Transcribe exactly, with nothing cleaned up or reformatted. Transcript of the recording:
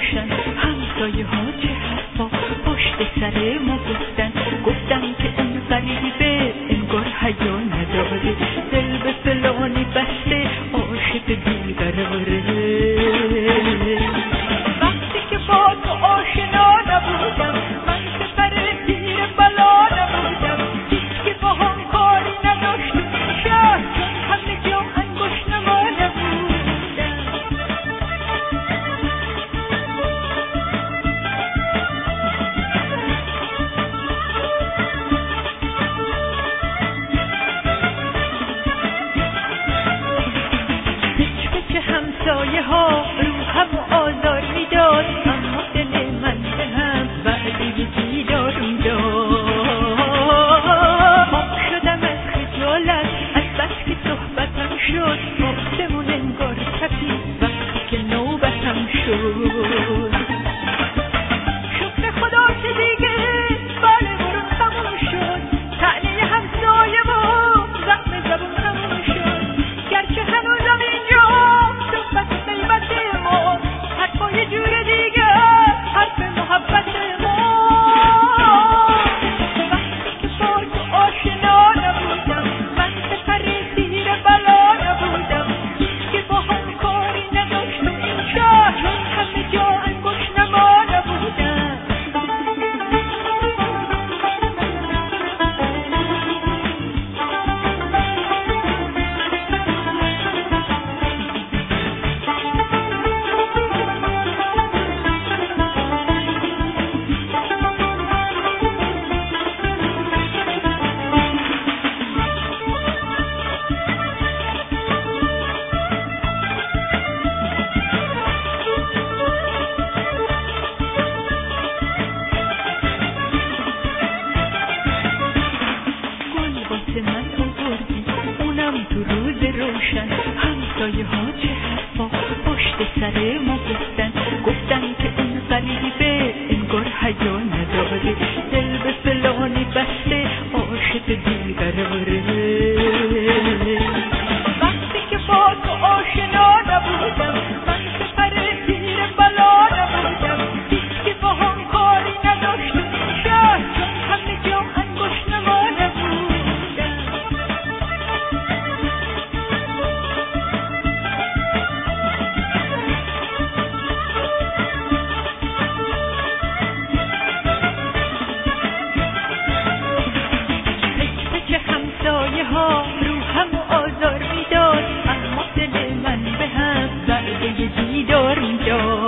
روشن، همسایه ها چه حرفا پشت سر ما گفتن، گفتن که اون غریبه انگار حیا نداره، دل به فلانی بسته عاشق بیقراره. وقتی که با تو آشنا نبودم، من سپر زیر بلا نبودم، هیچ که با هم کاری نداشت تو این شهر، چون همه جا انگشت نما نبودم. همسایه ها رو هم آزار میداد، اما دل من به هم بعدی دیدار میداد. پاک شدم از خجالت از بس که صحبتم شد، آسمون انگار تپید وقتی که نوبتم شد. شکر خدا که دیگه بله برون تموم شد، طعنه همسایه و زخم زبون تموم شد. گرچه هنوزم اینجا یه جور دیگه حرف محبت ما. وقتی که با تو آشنا نبودم، من سپر زیر بلا نبودم، هیچ که با هم کاری نداشت تو این شهر، چون همه جا انگشت نما نبودم. من آوردی اونم تو روز روشن، همسایه ها چه حرفا پشت سر ما گفتن، گفتن که اون غریبه انگار حیا نداره، دل به فلانی بسته عاشق بیقراره. وقتی که با تو آشنا نبودم، من سپر زیر بلا نبودم، هیچ که با هم کاری نداشت تو این شهر، چون همه جا انگشت نما نبود. همسایه ها رو هم آزار میداد، اما دل من به هم بعد دیدار میداد.